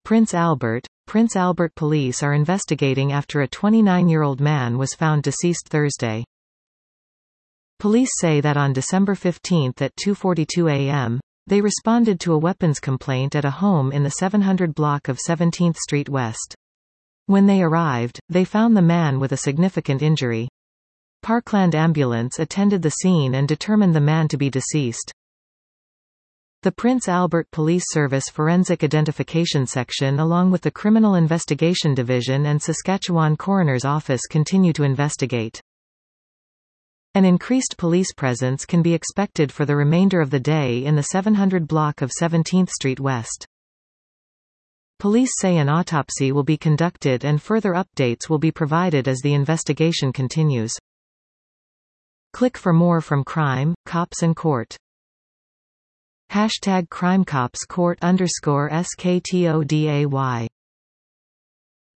Prince Albert police are investigating after a 29-year-old man was found deceased Thursday. Police say that on December 15 at 2:42 a.m., they responded to a weapons complaint at a home in the 700 block of 17th Street West. When they arrived, they found the man with a significant injury. Parkland Ambulance attended the scene and determined the man to be deceased. The Prince Albert Police Service Forensic Identification Section along with the Criminal Investigation Division and Saskatchewan Coroner's Office continue to investigate. An increased police presence can be expected for the remainder of the day in the 700 block of 17th Street West. Police say an autopsy will be conducted and further updates will be provided as the investigation continues. Click for more from Crime, Cops and Court. #CrimeCopsCourt_SKTODAY